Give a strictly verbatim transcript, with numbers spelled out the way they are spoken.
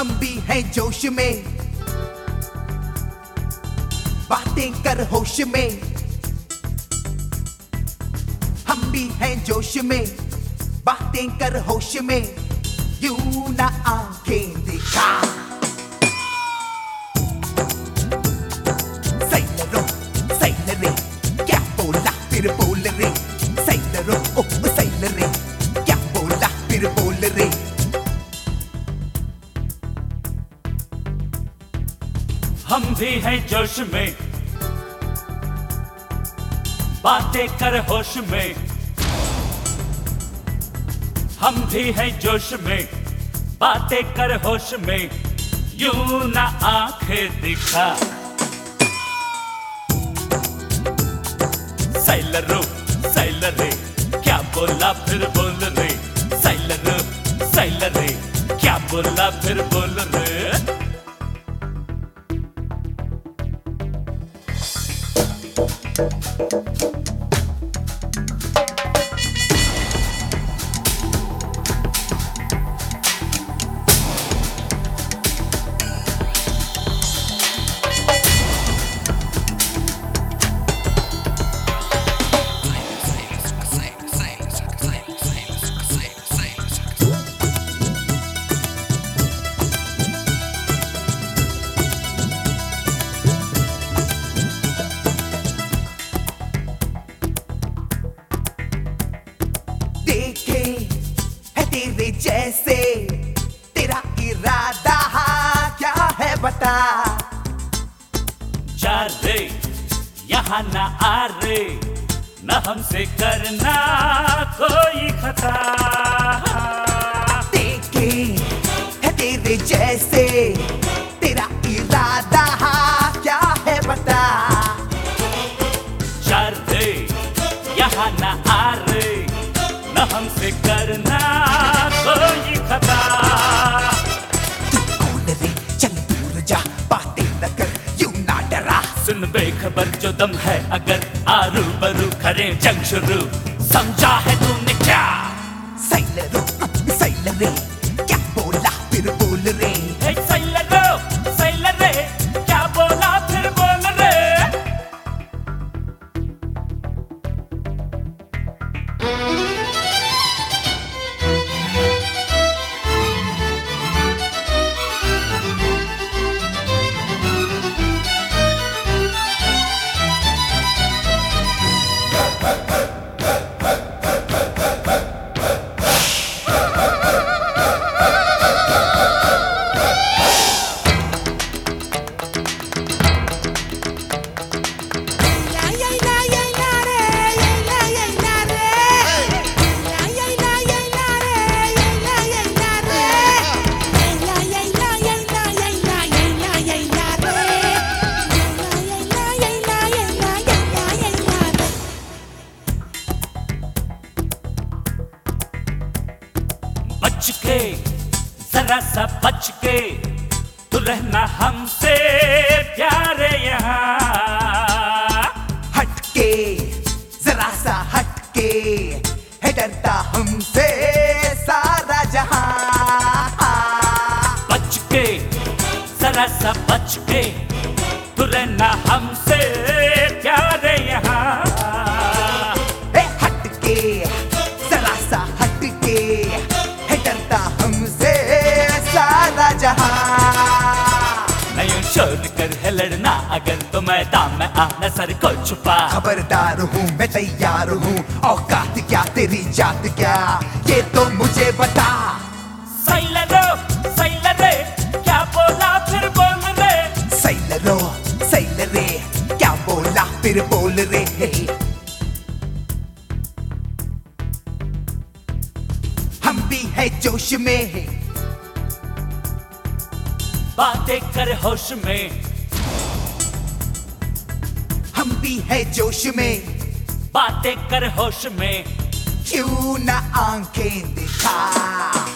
हम भी हैं जोश में, बातें कर होश में। हम भी हैं जोश में, बातें कर होश में। यूं ना आंखें दिखा। सैलरो सैलरे क्या बोला फिर बोल रे। सैलरो ओ सैलरे क्या बोला फिर बोल रे। हम भी हैं जोश में, बातें कर होश में। हम भी हैं जोश में, बातें कर होश में। यूं ना आंखें दिखा। सैलरो सैलरे क्या बोला फिर बोल रे। सैलरो सैलरे क्या बोला फिर बोल रे। तेरे जैसे तेरा इरादा क्या है बता। जा रे यहाँ ना आ रे, न हमसे करना कोई खता। देखे है तेरे जैसे तेरा इरादा क्या है बता। जा रे यहाँ ना आ रे, न हमसे करना कोई खता। तू कौन रे चल दूर जा, बातें न कर यूं ना डरा। सुन बेखबर जो दम है अगर, आरू बरू करें जंग शुरू। समझा है तूने क्या। सैलरो सैलरे क्या बोला फिर बोल रे। सैलरो सैलरे क्या बोला फिर बोल रे। बच के जरा सा बच के तू रहना हमसे प्यारे यहाँ। हट के जरा सा हट के है डरता हमसे सारा जहां। बच के जरा सा बच के तू रहना हमसे प्यारे यहाँ। ए हट के जरा सा हट के है डरता हमसे सारा जहां। नहीं शोर कर है लड़ना अगर, तो मैदान में आना सर को छुपा। खबरदार हूँ मैं तैयार हूँ, औकात क्या तेरी जात क्या ये तो मुझे बता। सैलरो सैलरे क्या बोला फिर बोल रे। सैलरो सैलरे क्या बोला फिर बोल रे। हम भी है जोश में, बातें कर होश में। हम भी है जोश में, बातें कर होश में। क्यों ना आंखें दिखा।